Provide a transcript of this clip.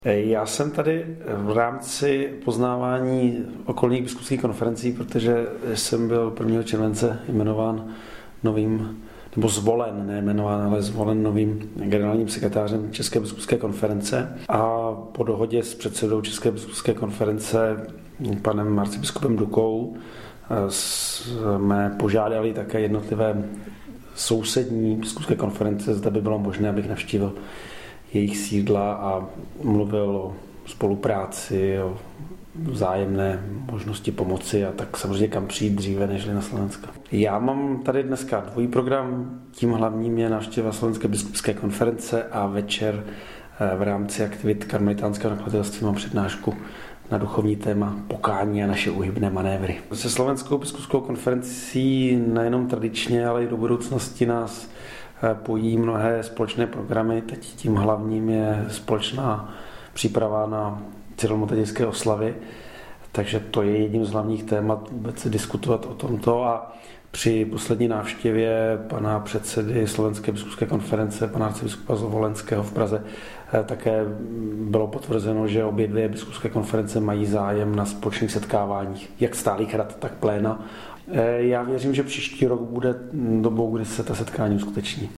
Já jsem tady v rámci poznávání okolních biskupských konferencí, protože jsem byl 1. července jmenován novým, nebo zvolen, ne jmenován, ale zvolen novým generálním sekretářem České biskupské konference a po dohodě s předsedou České biskupské konference panem arcibiskupem Dukou jsme požádali také jednotlivé sousední biskupské konference, zda by bylo možné, abych navštívil jejich sídla a mluvil o spolupráci, o vzájemné možnosti pomoci a tak samozřejmě kam přijít dříve, nežli na Slovensko. Já mám tady dneska dvojí program, tím hlavním je návštěva Slovenské biskupské konference a večer v rámci aktivit karmelitánského nakladatelství mám přednášku na duchovní téma pokání a naše úhybné manévry. Se Slovenskou biskupskou konferencí nejenom tradičně, ale i do budoucnosti nás pojí mnohé společné programy. Teď tím hlavním je společná příprava na cyrilometodějské oslavy, takže to je jedním z hlavních témat vůbec diskutovat o tomto a při poslední návštěvě pana předsedy Slovenské biskupské konference, pana arcibiskupa Zvolenského v Praze, také bylo potvrzeno, že obě dvě biskupské konference mají zájem na společných setkáváních, jak stálých rad, tak pléna. Já věřím, že příští rok bude dobou, kdy se ta setkání uskuteční.